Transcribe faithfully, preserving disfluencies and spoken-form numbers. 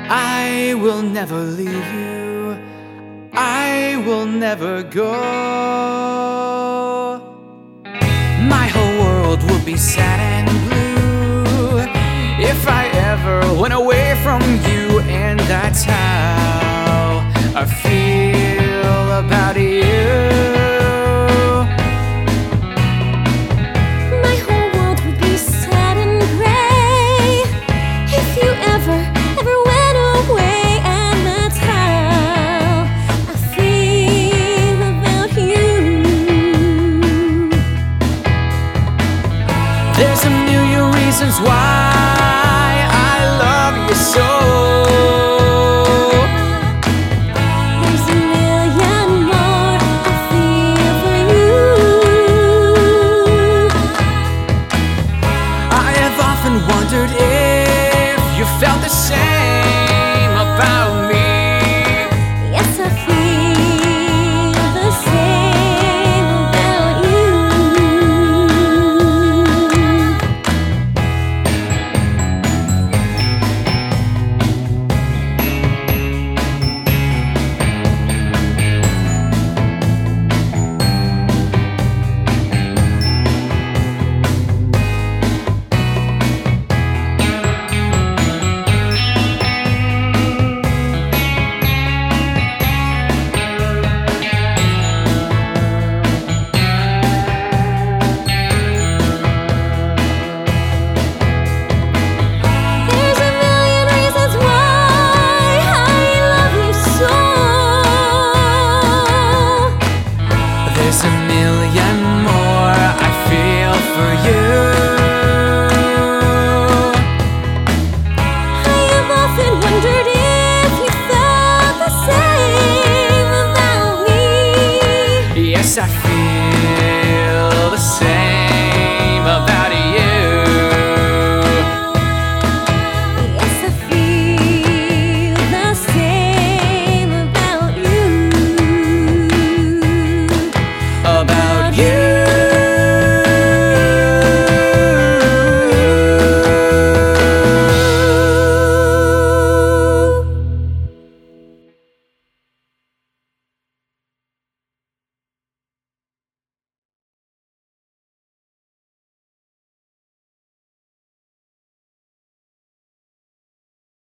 I will never leave you, I will never go. My whole world would be sad and blue if I ever went away from you, and that's how I feel about you. There's a million reasons why I love you so. There's a million more I feel for you. I have often wondered if you felt the same about me. Yes, I feel the same about you. There's a million more I feel for you. I have often wondered if you felt the same about me. Yes, I feel